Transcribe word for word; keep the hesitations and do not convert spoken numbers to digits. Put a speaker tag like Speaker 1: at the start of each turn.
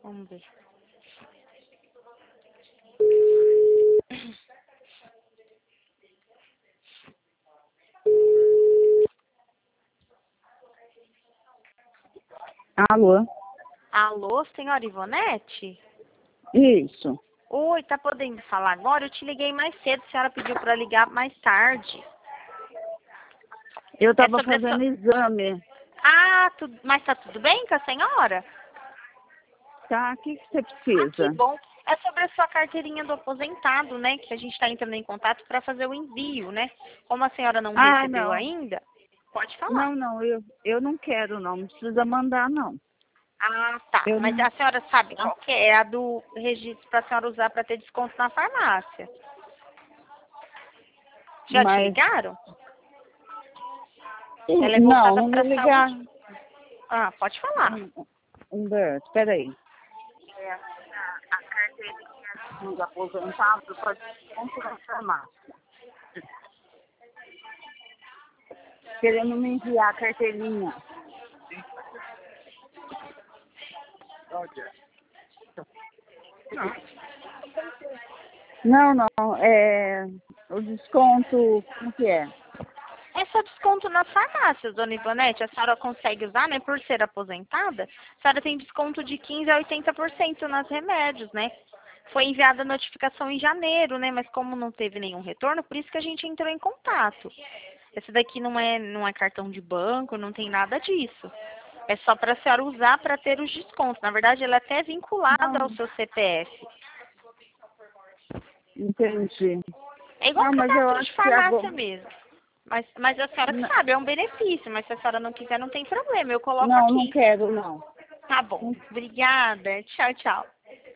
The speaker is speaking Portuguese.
Speaker 1: Vamos ver.
Speaker 2: Alô?
Speaker 1: Alô, senhora Ivonete?
Speaker 2: Isso.
Speaker 1: Oi, tá podendo falar agora? Eu te liguei mais cedo, a senhora pediu para ligar mais tarde.
Speaker 2: Eu
Speaker 1: É
Speaker 2: estava
Speaker 1: sobre a
Speaker 2: fazendo
Speaker 1: sua...
Speaker 2: exame.
Speaker 1: Ah, tu... mas tá tudo bem com a senhora?
Speaker 2: Tá? O que, que você
Speaker 1: Ah, que
Speaker 2: precisa?
Speaker 1: bom. É sobre a sua carteirinha do aposentado, né? Que a gente está entrando em contato para fazer o envio, né? Como a senhora não
Speaker 2: Ah,
Speaker 1: recebeu
Speaker 2: não.
Speaker 1: ainda, pode falar.
Speaker 2: Não, não, eu, eu não quero, não. Não precisa mandar, não.
Speaker 1: Ah, tá.
Speaker 2: Eu
Speaker 1: Mas
Speaker 2: não.
Speaker 1: a senhora sabe qual que é? É a do registro para a senhora usar para ter desconto na farmácia. Já te
Speaker 2: Mas.
Speaker 1: ligaram? Ela é
Speaker 2: Não,
Speaker 1: voltada
Speaker 2: não me
Speaker 1: para a
Speaker 2: ligar.
Speaker 1: saúde. Ah, pode falar.
Speaker 2: Humberto, peraí. É, a, a carteirinha dos aposentados pode desconto na farmácia. Querendo me enviar a carteirinha. Não, não, é o desconto, como que é?
Speaker 1: É só desconto nas farmácias, dona Ivonete. A senhora consegue usar, né? Por ser aposentada, a senhora tem desconto de quinze a oitenta por cento nas remédios, né? Foi enviada a notificação em janeiro, né? Mas como não teve nenhum retorno, por isso que a gente entrou em contato. Esse daqui não é, não é cartão de banco, não tem nada disso. É só para a senhora usar para ter os descontos. Na verdade, ela é até vinculada ao
Speaker 2: Não,
Speaker 1: seu C P F.
Speaker 2: entendi.
Speaker 1: É igual
Speaker 2: Não, mas eu
Speaker 1: cadastro de
Speaker 2: acho que agora.
Speaker 1: farmácia mesmo. Mas, mas a senhora que
Speaker 2: Não,
Speaker 1: sabe, é um benefício. Mas se a senhora não quiser, não tem problema. Eu coloco
Speaker 2: não, não
Speaker 1: aqui.
Speaker 2: quero, não.
Speaker 1: Tá bom. Obrigada. Tchau, tchau.